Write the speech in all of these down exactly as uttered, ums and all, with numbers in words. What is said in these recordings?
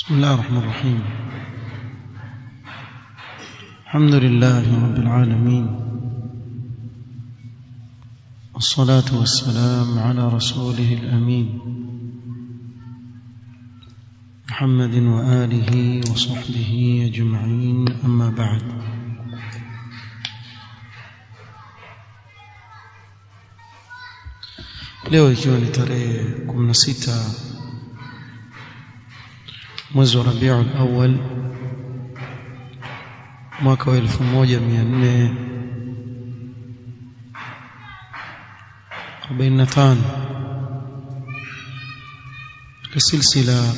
بسم الله الرحمن الرحيم. الحمد لله رب العالمين، والصلاة والسلام على رسوله الأمين محمد وآله وصحبه أجمعين، أما بعد. leo ikiwa ni tarehe kumi na sita mwezi wa Rabiul Awwal mwaka wa elfu moja mia nne arobaini na tano, katika silsila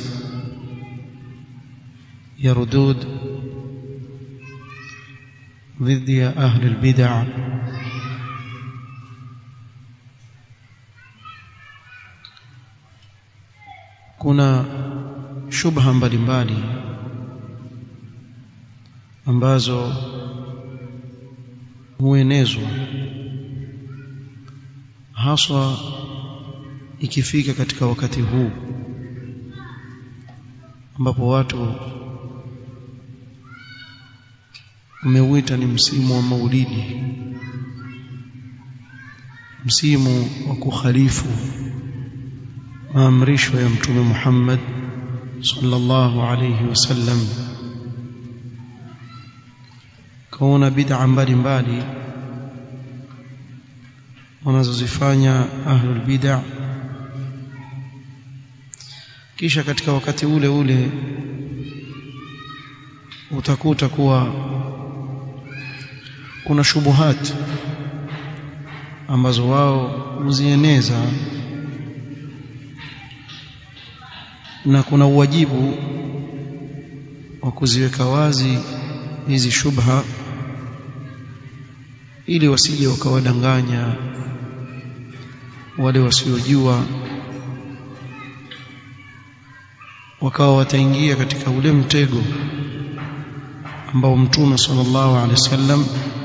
ya rudud ضد أهل البدع kuna shubha mbalimbali ambazo huenezwa haswa ikifika katika wakati huu ambapo watu umeuita ni msimu wa Maulidi, msimu wa kukhalifu maamrisho ya Mtume Muhammad sallallahu alayhi wasallam. Kaona bid'a mbalimbali wanazozifanya ahlul bid'a, kisha katika wakati ule ule utakuta kuwa kuna shubuhat ambazo wao huzieneza, na kuna uwajibu wa kuziweka wazi hizi shubha ili wasije wakawadanganya wale wasiojua, wakawa wataingia katika ule mtego ambao Mtume sallallahu alaihi wasallam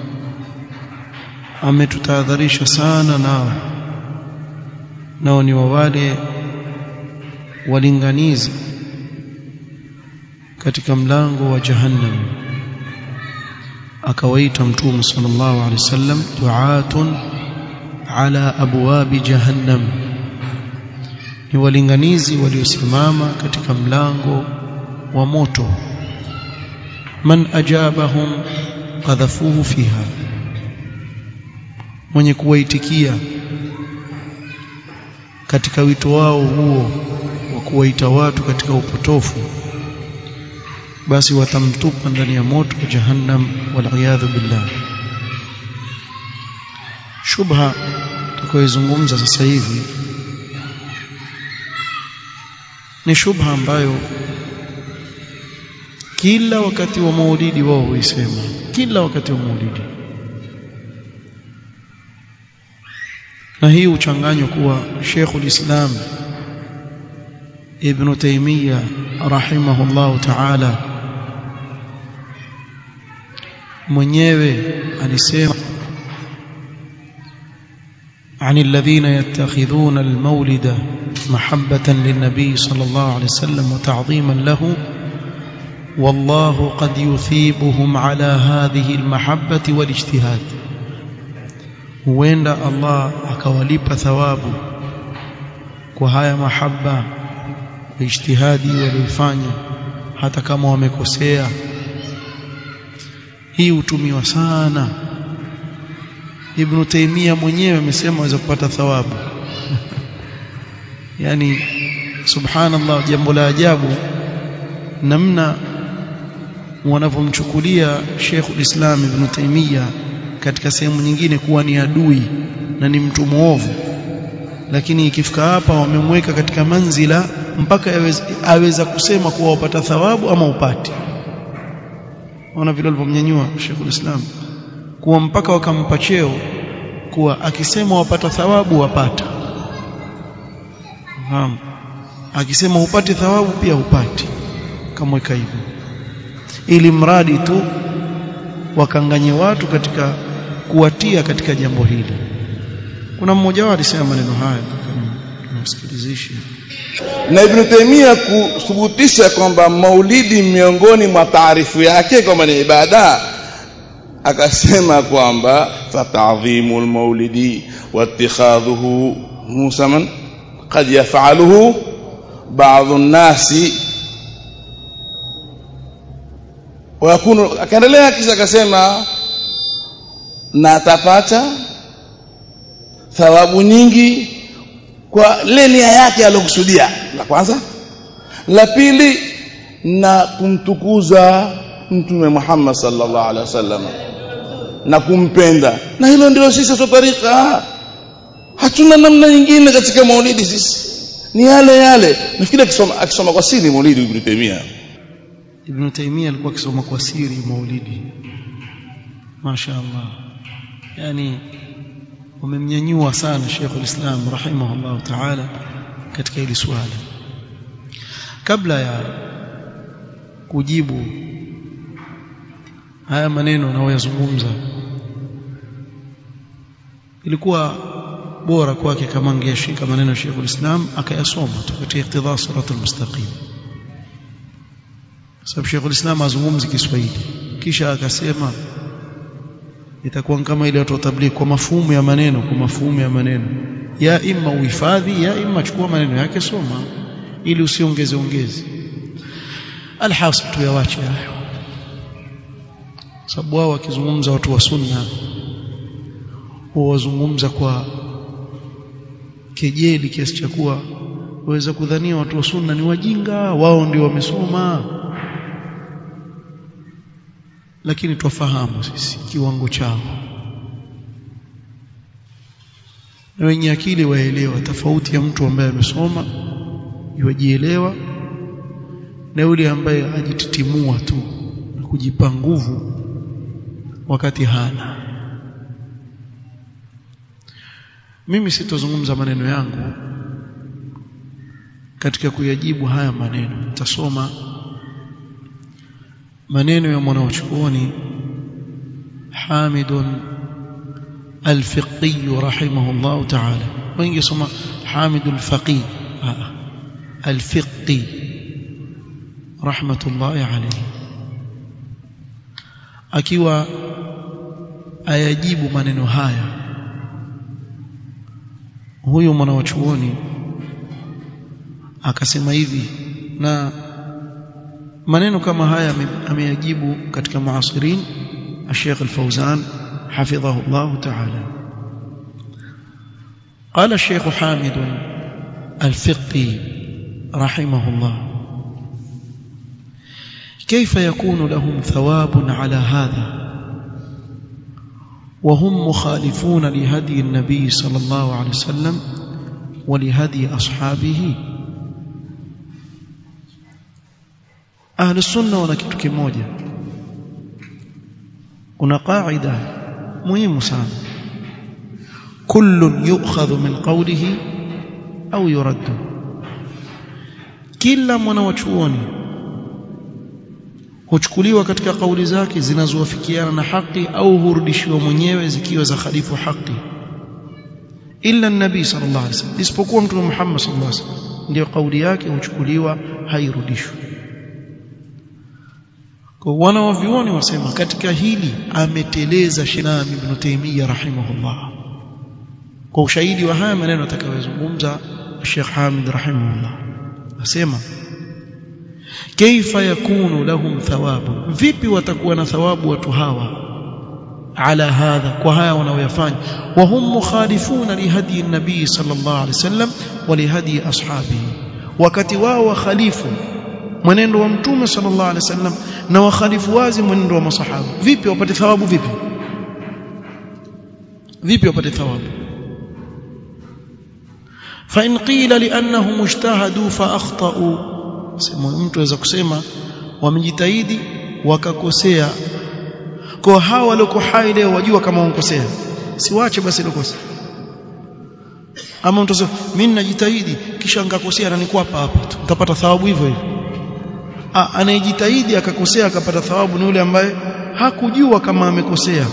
ametutahadharisha sana nao, nao ni wa wale walinganizi katika mlango wa jahannam. Akawaita Mtume sallallahu alaihi wasallam du'atun ala abwabi jahannam, ni walinganizi waliosimama katika mlango wa moto. Man ajabahum qadhafuhu fiha, mwenye kuwaitikia katika wito wao huo wa kuwaita watu katika upotofu, basi watamtupa ndani ya moto wa jahannam, wal iyadhu billah. Shubha tukoizungumza sasa hivi ni shubha ambayo kila wakati wa Maulidi wao huisema, kila wakati wa Maulidi, na hii uchanganywa kuwa Sheikhul Islam Ibn Taymiyyah rahimahullah ta'ala mwenyewe alisema عن الذين يتخذون المولد محبة للنبي صلى الله عليه وسلم وتعظيما له والله قد يثيبهم على هذه المحبة والاجتهاد. huenda Allah akawalipa thawabu kwa haya mahaba na ijtihadi walifanya hata kama wamekosea. Hii hutumiwa sana. Ibn Taymiyyah mwenyewe amesema waweza kupata thawabu. Yani subhanallah, jambo la ajabu namna wanavyomchukulia Sheikhul Islam Ibn Taymiyyah katika sehemu nyingine kuwa ni adui na ni mtu muovu, lakini ikifika hapa wamemweka katika manzila mpaka aweza, aweza kusema kuwa upata thawabu ama upati. Ona vile alivyomnyanyua Sheikhul Islam kuwa mpaka wakampa cheo kuwa akisema wapata thawabu wapata, naam, akisema upate thawabu pia upati, kamweka hivyo ili mradi tu wakanganye watu katika kuwatia katika jambo hili. Kuna mmoja wao alisema maneno haya, tunamsikilizisha Na Ibn Taymiyyah kuthubutisha kwamba maulidi miongoni mwa taarifu yake kwamba ni ibada, akasema kwamba fata'dhimul maulidi wattikhadhuhu musaman qad yaf'aluhu ba'd an-nasi wa yakunu, akaendelea kisha akasema na atapata thawabu nyingi kwa ile nia yake aliyokusudia. La kwanza. La pili, na kumtukuza Mtume Muhammad sallallahu alaihi wasallam na kumpenda. Na hilo ndio sisi sote tarika. Hatuna namna nyingine katika maulidi sisi. Ni yale yale. Nafikiri akisoma akisoma kwa siri maulidi Ibn Taymiyyah. Ibn Taymiyyah alikuwa akisoma kwa siri maulidi. Mashaallah. Yani wamemnyanyua sana Sheikhul Islam rahimahullah ta'ala katika hili swali. Kabla ya kujibu haya maneno nayoyazungumza, ilikuwa bora kwake kama angeshika maneno ya Sheikhul Islam akayasoma katika iqtidha siratul mustaqim. Sababu Sheikhul Islam azungumzi Kiswahili kisha akasema itakuwa kama ile watu wa tabligh kwa mafumu ya maneno, kwa mafumu ya maneno, ya imma uhifadhi ya imma chukua maneno yake soma ili usiongeze ongeze. Alhasil tu yawache hayo, sababu wao wakizungumza watu wa sunna wazungumza kwa kejeli kiasi cha kuwa waweza kudhania watu wa sunna ni wajinga, wao ndio wamesoma. Lakini tufahamu sisi kiwango chao, na wenye akili waelewa tofauti ya mtu ambaye amesoma yujielewa na yule ambaye ajititimua tu na kujipa nguvu wakati hana. Mimi sitozungumza maneno yangu katika kuyajibu haya maneno, nitasoma maneno ya mwanachuoni Hamid al-Fiqi rahimahullah ta'ala. Wengi soma Hamid al-Faqi al-Fiqi rahmatullahi alayhi, akiwa ayajibu maneno haya huyu mwanachuoni akasema hivi, na maneno kama haya ameyajibu katika muasirin Sheikh Al-Fawzan حفظه الله تعالى. قال الشيخ حامد الفقي رحمه الله: كيف يكون لهم ثواب على هذا وهم مخالفون لهدي النبي صلى الله عليه وسلم ولهدي أصحابه؟ أهل السنة ولا kitu kimoja, kuna qaida muhimu sana: kullun yu'khadhu min qawlihi au yuraddu. Kila mwanachuoni huchukuliwa katika kauli zake zinazowafikiana na haki au hurudishiwa mwenyewe zikiwa za khalifu haki, illa an-nabi sallallahu alaihi wasallam, isipokuwa mtume Muhammad sallallahu alaihi wasallam ndio kauli yake huchukuliwa hairudishwi. Kwa wanawavyuoni wasema katika hili ameteleza Sheikh Ibn Taymiyyah rahimahullah, kwa ushahidi wa haya maneno atakayozungumza Sheikh Hamid rahimahullah. Asema kaifa yakunu lahum thawabu, vipi watakuwa na thawabu watu hawa ala hadha, kwa haya wanaoyafanya, wa hum mukhalifuna li hadi an-nabii sallallahu alaihi wasallam wa li hadi ashabihi, wakati wao wakhalifu mwenendo wa mtume sallallahu alaihi wasallam na wakhalifu wazi mwenendo wa masahaba. Vipi wapate thawabu? Vipi vipi wapate thawabu? fa in qila li annahum ijtahadu fa akhtau, sema mtu aweza kusema wamejitahidi wakakosea, kwa hawa walio hai leo wajua kama wankosea, siwache basi lokosa. Ama mtu asema mimi najitahidi kisha ngakosea na niko hapa hapa tu, utapata thawabu hivyo hivyo. Ah, anayejitahidi akakosea akapata thawabu ni yule ambaye hakujua kama amekosea.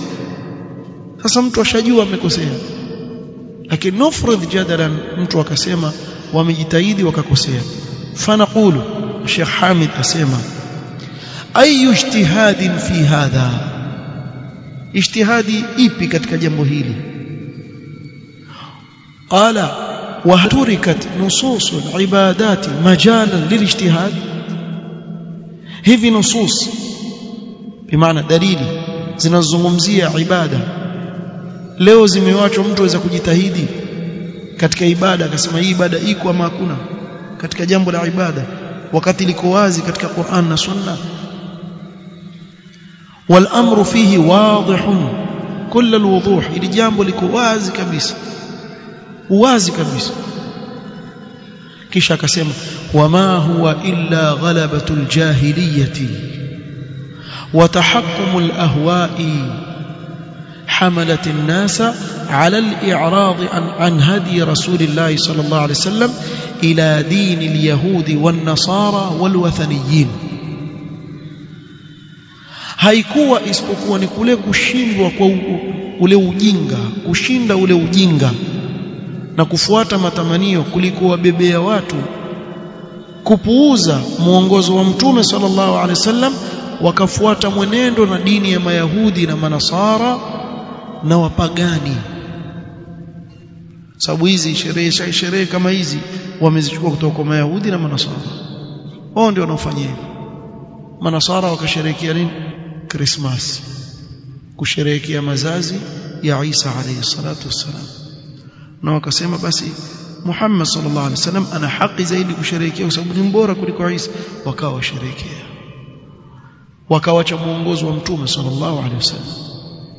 Sasa mtu ashajua amekosea, lakini nufrudh jadalan, mtu akasema wamejitahidi wakakosea. Fanaqulu, Sheikh Hamid asema ayu ijtihadin fi hadha, ijtihadi ipi katika jambo hili? Qala wa turikat nusus al-ibadat majalan lilijtihad, hivi nusus bimaana dalili zinazozungumzia ibada leo zimewachwa mtu aweza kujitahidi katika ibada akasema hii ibada iko ama hakuna katika jambo la ibada, wakati liko wazi katika Qur'an na Sunna. wal amru fihi wadihun kull al wuduh, ili jambo liko wazi kabisa, wazi kabisa. Kisha akasema wama huwa illa ghalabatul jahiliyati wa tahakkumul ahwa'i حملت الناس على الإعراض عن, عن هدي رسول الله صلى الله عليه وسلم إلى دين اليهود والنصارى والوثنيين. haikuwa isipokuwa ni kule kushindwa kwa ule ujinga, kushinda ule ujinga na kufuata matamanio kuliko wabebea watu kupuuza muongozo wa Mtume sallallahu alaihi wasallam, wakafuata mwenendo na dini ya Mayahudi na Manasara na wapagani. Sababu hizi sherehe sherehe kama hizi wamezichukua kutoka kwa Mayahudi na Manasara, wao ndio wanaofanya hivyo. Manasara wakasherehekea nini? Christmas, kusherehekea mazazi ya Isa alayhi salatu wassalam, na wakasema basi Muhammad sallallahu alaihi wasallam ana haki zaidi kusherehekea kwa sababu ni bora kuliko Isa, wakawa washerehekea, wakawacha muongozo wa Mtume sallallahu alaihi wasallam.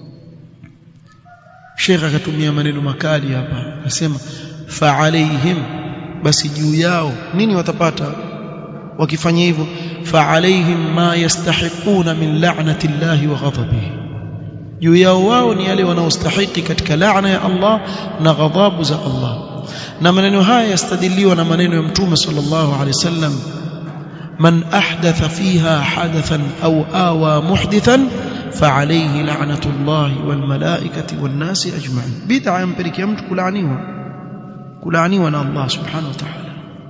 Sheikh akatumia maneno makali hapa, akasema fa alaihim, basi juu yao nini watapata wakifanya hivyo? Fa alaihim ma yastahiquna min la'nati llahi wa ghadabihi, juu yao wao ni yale wanaostahili katika laana ya Allah na ghadhabu za Allah. Na maneno haya yastadiliwa na maneno ya Mtume sallallahu alaihi wasallam, man ahdatha fiha hadathan au awa muhdithan فعليه لعنة الله والملائكة والناس أجمعين. بدعة يمبرك يمت كلعنيها كلعنيها أن الله سبحانه وتعالى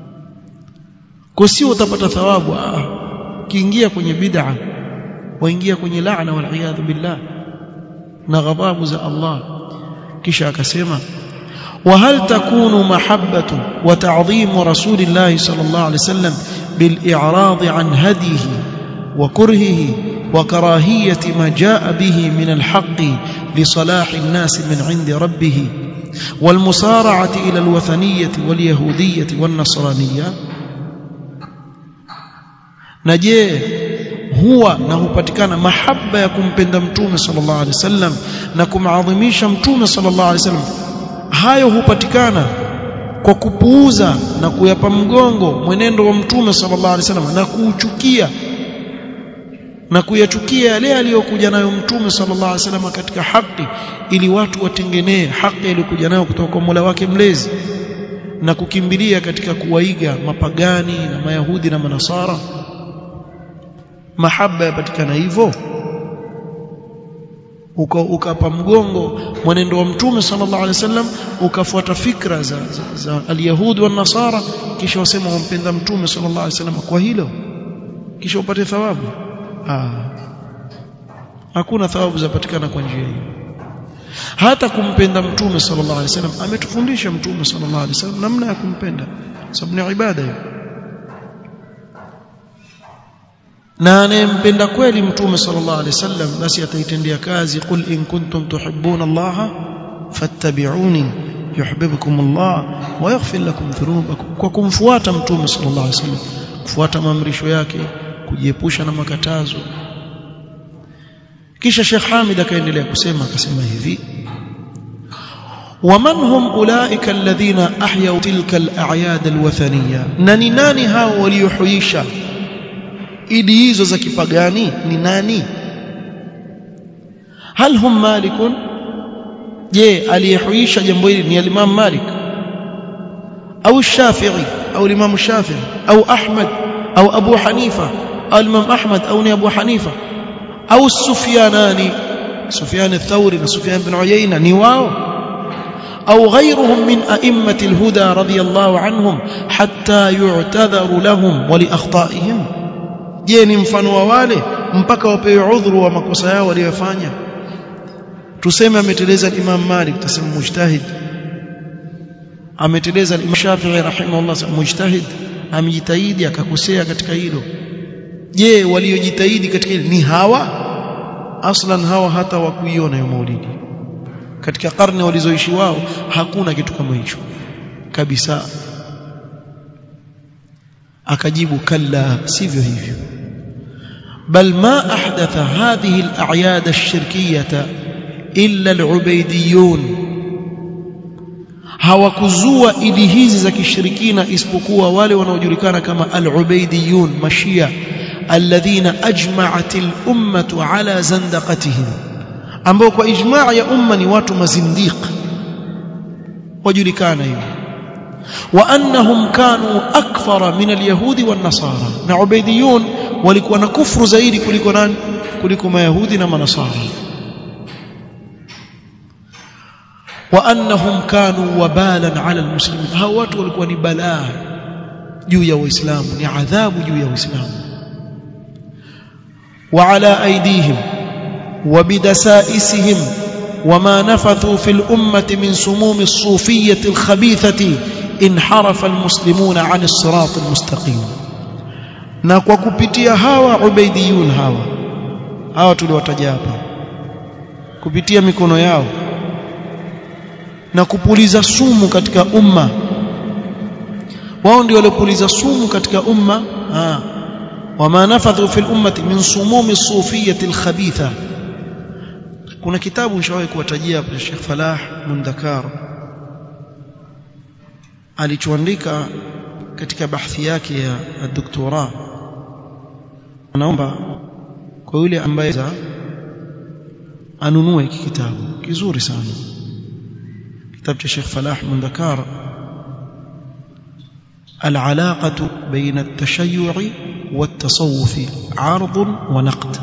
كسيو تبت ثواب كينجيا كوني بدعة وينجيا كوني لعنة والعياذ بالله نغضاب ذا الله. كشا كسيما وهل تكون محبة وتعظيم رسول الله صلى الله عليه وسلم بالإعراض عن هديه وكرهه وكراهية ما جاء به من الحق لصلاح الناس من عند ربه والمسارعة إلى الوثنية واليهودية والنصرانية؟ نجيه هو نهupatikana mahaba ya kumpenda Mtume sallallahu alaihi wasallam na kumadhimisha Mtume sallallahu alaihi wasallam, hayo hupatikana kwa kupuuza na kuyapa mgongo mwenendo wa Mtume sallallahu alaihi wasallam na kuuchukia na kuyachukia yale aliyokuja nayo Mtume sallallahu alaihi wasallam katika haki, ili watu watengenee haki iliyokuja nayo kutoka kwa Mola wake mlezi, na kukimbilia katika kuwaiga mapagani na Mayahudi na Manasara. Mahaba yapatikana hivyo, ukapa mgongo mwenendo wa Mtume sallallahu alaihi wasallam, ukafuata fikra za, za, za al-Yahudi wa Nasara, kisha wasema wampenda Mtume sallallahu alaihi wasallam kwa hilo, kisha upate thawabu. Ah, hakuna thawabu zapatikana kwa njia hiyo. Hata kumpenda Mtume sallallahu alaihi wasallam, ametufundisha Mtume sallallahu alaihi wasallam namna ya kumpenda, sababu ni ibada hiyo. Na anayempenda kweli Mtume sallallahu alaihi wasallam basi ataitendea kazi, qul in kuntum tuhibbuna Allah fattabi'uni yuhibbukum Allah wa yaghfir lakum dhunubakum, kwa kumfuata Mtume sallallahu alaihi wasallam, kufuata maamrisho yake, kujiepusha na makatazo. Kisha Sheikh Hamid akaendelea kusema, akasema hivi: waman hum ulaika alladhina ahyaw tilka al-a'yad al-wathaniyya, nani nani hao waliohuisha idi hizo za kipagani? Ni nani? hal hum malikun, je aliyehuisha jambo hili ni Imam Malik au Shafi'i au Imam Shafi'i au Ahmad au Abu Hanifa au Imam Ahmad au ni Abu Hanifa au Sufyanani, Sufyan ath-Thawri na Sufyan ibn Uyayna, ni wao? أو غيرهم من أئمة الهدى رضي الله عنهم حتى يعتذر لهم ولأخطائهم جيني mfano wa wale mpaka wapewe udhuru wa makosa yao waliyofanya tuseme ameteleza Imam Malik tuseme mujtahid ameteleza Imam Shafi'i rahimahullah mujtahid amejitahidi akakosea katika hilo je waliojitahidi katika hilo ni hawa aslan hawa hata wakuiona hiyo maulidi katika karne walizoishi wao hakuna kitu kama hicho kabisa akajibu kalla sivyo hivyo bal ma ahdatha hadhihi al-a'yad ash-shirkiyyah illa al-ubaydiyun hawakuzua idi hizi za kishirikina isipokuwa wale wanaojulikana kama al-ubaydiyun mashia alladhina ajma'at al-ummah ala zandaqatihim ambao kwa ijmaa ya umma ni watu mazindiq wajulikana hivyo wa annahum kanu akthara min al-yahudi wan-nasara na ubaydiyun walikuwa na kufuru zaidi kuliko nani kuliko mayahudi na manasara wa annahum kanu wabalan ala al-muslimin hao watu walikuwa ni balaa juu ya waislamu ni adhabu juu ya waislamu wa ala aydihim وبدسائسهم وما نفثوا في الأمة من سموم الصوفية الخبيثة انحرف المسلمون عن الصراط المستقيم na kwa kupitia hawa ubaidiyun hawa hawa tuliwataja hapa kupitia mikono yao na kupuliza sumu katika umma wao ndio walipuliza sumu katika umma ah wama nafadhu fil ummati min sumum as-sufiyyah al-khabitha kuna kitabu nishawahi kuwatajia hapa Sheikh Falah Mundakar alichoandika katika bahthi yake ya doktora naomba kwa yule ambaye anunue hiki kitabu kizuri sana kitabu cha Sheikh Falah Mundakar العلاقة بين التشيع والتصوف عرض ونقد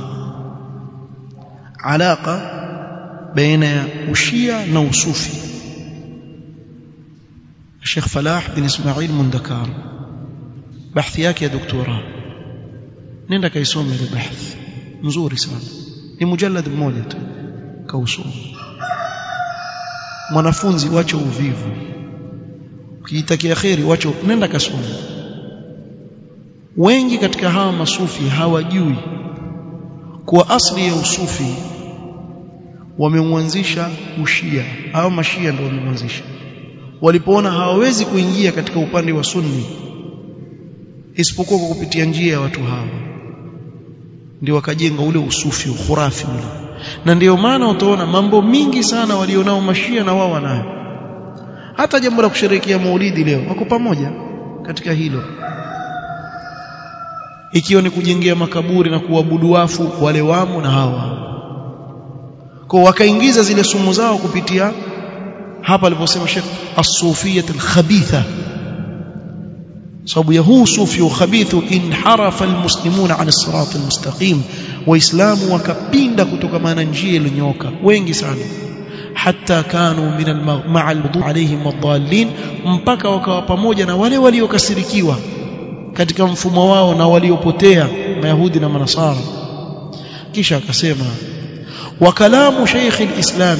علاقة بين الشيعة والصوفي الشيخ فلاح بن إسماعيل مندكار بحث yake ya doktora nenda kaisome ile bahth nzuri sana ni mujallad mmoja tu kausoma mwanafunzi wacho uvivu ukitakia khairi wacho nenda kasome wengi katika hawa masufi hawajui kwa asli ya usufi wameuanzisha ushia au mashia ndio wameuanzisha walipoona hawawezi kuingia katika upande wa sunni isipokuwa kwa kupitia njia ya watu hawa ndio wakajenga ule usufi ukhurafi ule na ndio maana utaona mambo mingi sana walionao mashia na wao wanayo hata jambo la kusherehekea maulidi leo wako pamoja katika hilo ikiwa ni kujengea makaburi na kuabudu wafu wale wamo na hawa kwa wakaingiza zile sumu zao kupitia hapa aliposema Sheikh as-sufiyyah al-khabitha sababu ya huu sufi ukhabithu inharafa almuslimuna an as-sirat al-mustaqim waislamu wakapinda kutoka maana njia iliyonyoka wengi sana hatta kanu min al-ma'a al-wudu' alayhim ad-dallin mpaka wakawa pamoja na wale waliokasirikiwa katika mfumo wao na waliopotea mayahudi na manasara kisha akasema wa kalamu shaykh al-islam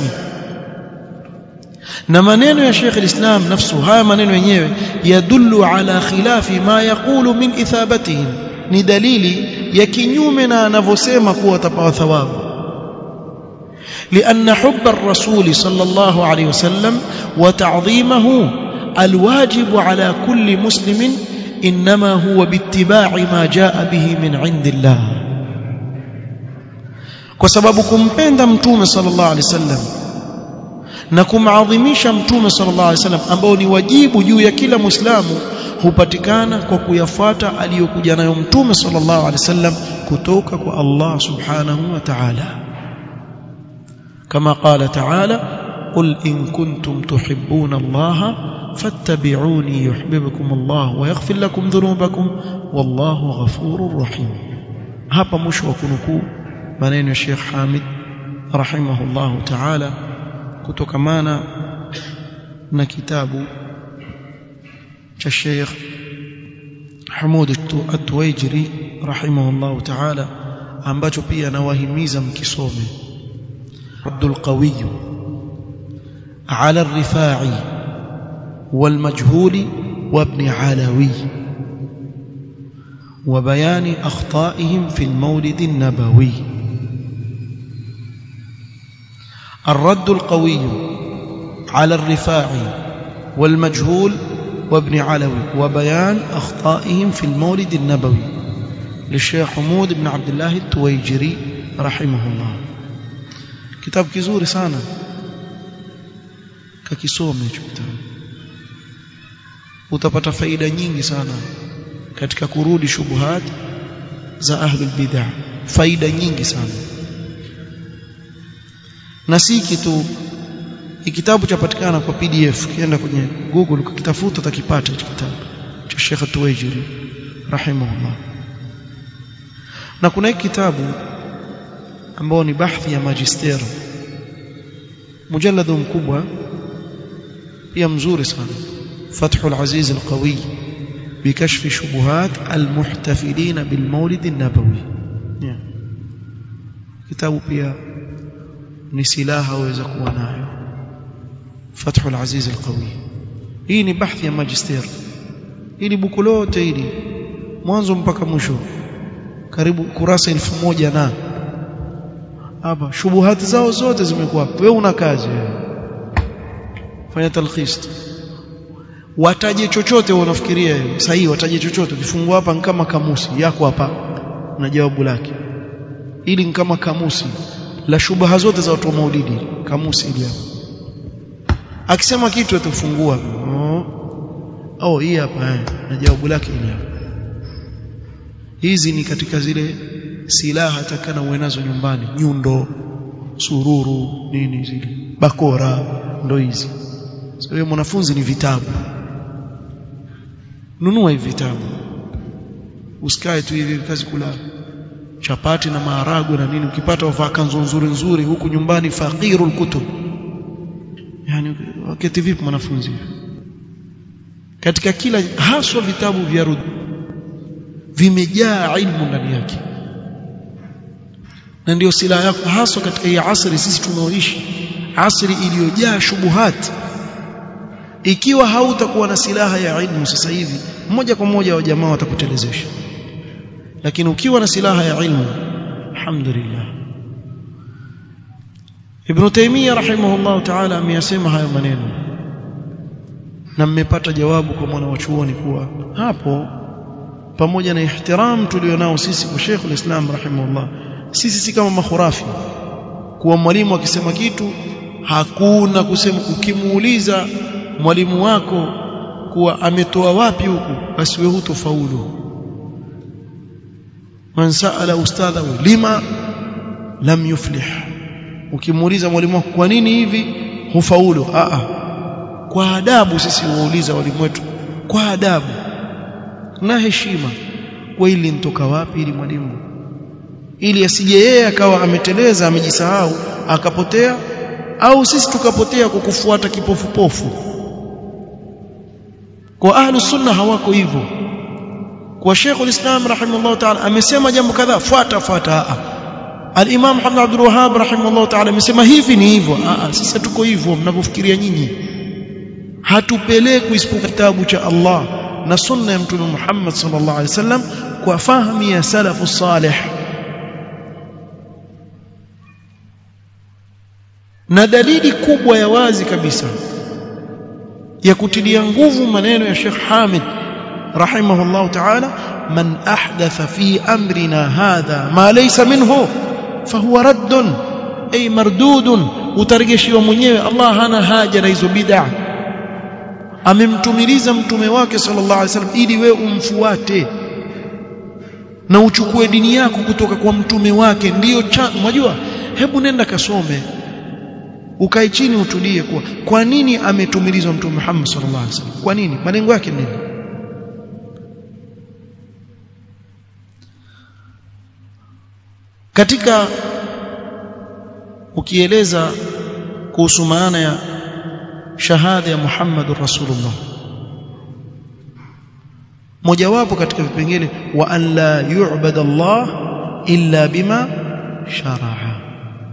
na maneno ya Sheikh al-Islam nafsu haya maneno yenyewe yadullu ala khilafi ma yaqulu min ithabatihim ni dalili ya kinyume na anavyosema kuwa atapawa thawabu لأن حب الرسول صلى الله عليه وسلم وتعظيمه الواجب على كل مسلم إنما هو باتباع ما جاء به من عند الله وسبب kumpenda mtume صلى الله عليه وسلم na kumadhimisha mtume sallallahu alaihi wasallam ambao ni wajibu juu ya kila muislamu hupatikana kwa kuyafuata aliyokuja nayo mtume sallallahu alaihi wasallam kutoka kwa Allah subhanahu wa ta'ala kama qala ta'ala qul in kuntum tuhibbuna Allah fattabi'uni yuhibbukum Allah wa yaghfir lakum dhunubakum wallahu ghafurur rahim hapa mwisho wa kunukuu maneno ya Sheikh Hamid rahimahullah ta'ala kutokamana na kitabu cha Sheikh Hamoud At-Tuwaijiri rahimahullah ta'ala ambacho pia nawahimiza mkisome Abdul Qawi ala ar-Rifa'i wal Majhuli wa Ibn Alawi wa bayani akhta'ihim fi al-Mawlid an-Nabawi. الرد القوي على الرفاعي والمجهول وابن علوي وبيان أخطائهم في المولد النبوي للشيخ حمود بن عبد الله التويجري رحمه الله. كتاب كزوري سانا kakisome hicho kitabu utapata faida nyingi sana katika kurudi shubuhat za ahli bid'ah, faida nyingi sana. Na si kitu kitabu chapatikana kwa P D F, kienda kwenye Google ukitafuta utakipata hicho kitabu cha Sheikh Tuwaijiri rahimahullah. Na kuna kitabu ambao ni bahthi ya magister, mujalladu mkubwa pia mzuri sana, Fathul Aziz Al-Qawi bikashf shubuhat al-muhtafilin bil Mawlid an-Nabawi. Kitabu pia ni silaha waweza kuwa nayo, Fathul Aziz Al-Qawi. Hii ni bahthi ya magister, ili buku lote hili mwanzo mpaka mwisho karibu kurasa elfu moja na hapa shubuhati zao zote zimekuwa. Wewe una kazi, fanya talkhis, wataje chochote unafikiria sahihi, wataje chochote, ukifungua hapa kama kamusi yako hapa na jawabu lake, ili ni kama kamusi la shubha zote za watu wa maulidi, kamusi ile hapa. Akisema kitu atafungua, oh, oh hii hapa na jawabu lake ile hapa. Hizi ni katika zile silaha takana uwe nazo nyumbani, nyundo, sururu, nini zile, bakora, ndo hizi. Sasa wewe mwanafunzi ni vitabu, nunua hivi vitabu, usikae tu hivi kazi kula chapati na maharagwe na nini. Ukipata wavaa kanzu nzuri nzuri huku nyumbani, faqirul kutub, yani wakati vipi mwanafunzi? Katika kila haswa vitabu vya rud vimejaa ilmu ndani yake, na ndio silaha yako haswa katika hii asri sisi tunaoishi, asri iliyojaa shubuhat. Ikiwa hautakuwa na silaha ya ilmu sasa hivi, moja kwa moja wa jamaa watakutelezesha. Lakini ukiwa na silaha ya ilmu, alhamdulillah. Ibn Taymiyyah rahimahullah ta'ala ameyasema hayo maneno, na mmepata jawabu kwa mwana wa chuoni kuwa hapo, pamoja na ihtiram tulionao sisi kwa Sheikh al-Islam rahimahullah, sisi si kama makhurafi kuwa mwalimu akisema kitu hakuna kusema. Ukimuuliza mwalimu wako kuwa ametoa wapi huku, basi wewe hutofaulu. Man sa'ala ustadhahu lima lam yuflih, ukimuuliza mwalimu wako kwa nini hivi, hufaulu. a a kwa adabu sisi huuliza walimu wetu kwa adabu na heshima, kwa ili nitoka wapi ili mwalimu, ili asije yeye akawa ameteleza, amejisahau akapotea, au sisi tukapotea kwa kufuata kipofupofu. Kwa ahlus sunna hawako hivyo. Kwa Sheikh al-Islam rahimahullah ta'ala amesema jambo kadhaa, fuata fuata. Al-Imam Muhammad Abdul Wahhab rahimahullah ta'ala amesema hivi ni hivyo. Ah, sisi tuko hivyo mnavyofikiria nyinyi. Hatupelekwi isipokuwa kitabu cha Allah na sunna ya Mtume Muhammad sallallahu alaihi wasallam kwa fahamu ya salafu salih. Na dalili kubwa ya wazi kabisa ya kutilia nguvu maneno ya Sheikh Hamid rahimahullah ta'ala, man ahdatha fi amrina hadha ma laysa minhu fahuwa raddun ay mardudun, utarejeshiwa mwenyewe. Allah hana haja na hizo bid'a, amemtumiliza mtume wake sallallahu alaihi wasallam ili wewe umfuate na uchukue dini yako kutoka kwa mtume wake. Ndiyo unajua, hebu nenda kasome, ukae chini utulie, kwa kwa nini ametumilizwa mtume Muhammad sallallahu alaihi wasallam, kwa nini, malengo yake nini? Katika ukieleza kuhusu maana ya shahada ya Muhammadur Rasulullah. Mojawapo katika vipengele wa an la yu'bada Allah illa bima shara'a.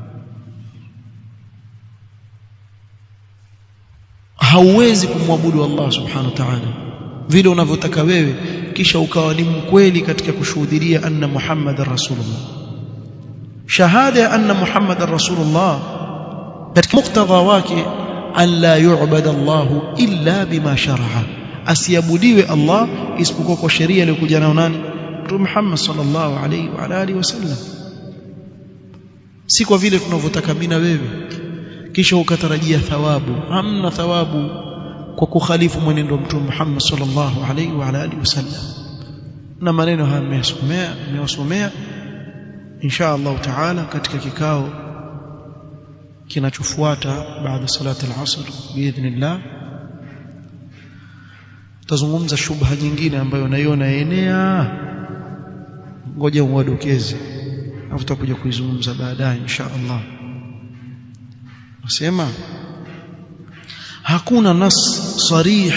Hauwezi kumwabudu Allah subhanahu wa ta'ala vile unavyotaka wewe kisha ukawa ni mkweli katika kushuhudia anna Muhammadar Rasulullah. Shahada ya anna Muhammadar Rasulullah katika muktadha wake an la yu'bada Allah illa bima shara'a, asiabudiwe Allah isipokuwa kwa sheria iliyokuja nayo nani? Mtume Muhammad sallallahu alayhi wa alihi wasallam. Si kwa vile tunavyotaka mimi na wewe kisha ukatarajia thawabu. Hamna thawabu kwa kukhalifu mwenendo wa Mtume Muhammad sallallahu alayhi wa alihi wasallam. Na maneno haya nimesomea nimewasomea insha Allah taala katika kikao kinachofuata baada salati al-asr biidhnillah. Tazungumza shubha nyingine ambayo naiona enea, ngoja uwadokeze afu tutakuja kuizungumza baadaye insha Allah. Nasema hakuna nas sarih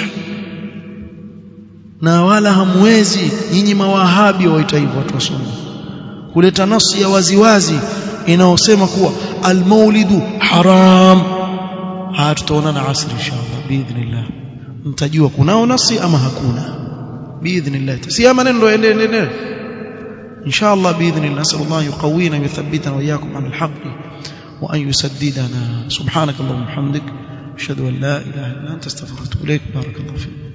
na wala hamwezi nyinyi mawahabi waita hivyo watu wasome kuleta nasi ya waziwazi inaosema kuwa al-maulidu haram. Ha, tutaonana asri inshallah biidhnillah, mtajua kunao nasi ama hakuna biidhnillah. Si maneno ndio endelee inshallah biidhnillah. Nasallallahu yuqawina wa yuthabbitana wa iyyakum ala al-haqq wa an yusaddidana. Subhanakallahumma wa bihamdik ashhadu an la ilaha illa anta astaghfiruka wa atubu ilaik. Barakallahu fik.